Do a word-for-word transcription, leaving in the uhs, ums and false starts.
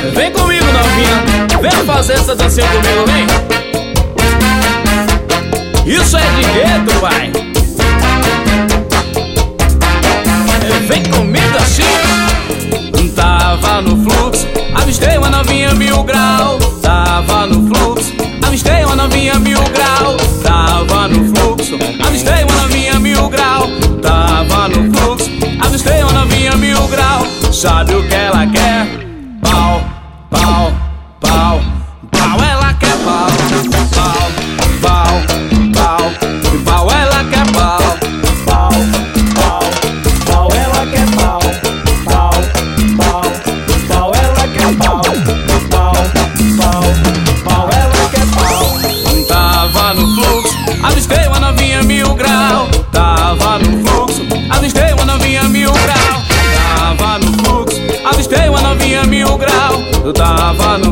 Vem comigo, novinha, vem fazer essa dancinha comigo, vem. Isso é de gueto, vai. Vem comigo assim. Tava no fluxo, avistei uma novinha mil grau. Tava no fluxo, avistei uma novinha mil grau. Tava no fluxo, avistei uma novinha mil grau. Tava no fluxo, avistei uma novinha mil grau. Sabe o que ela quer? Pau, pau, pau, pau, ela quer pau. Pau, pau, pau, pau, ela quer pau. Pau, pau, pau, ela quer pau. Pau, pau, pau, ela quer pau. Pau, pau, pau, ela quer pau. Tava no fluxo, avistei uma novinha mil grau. Tava no fluxo, avistei uma novinha mil grau. Tava no fluxo, avistei uma novinha mil grau. Eu tava no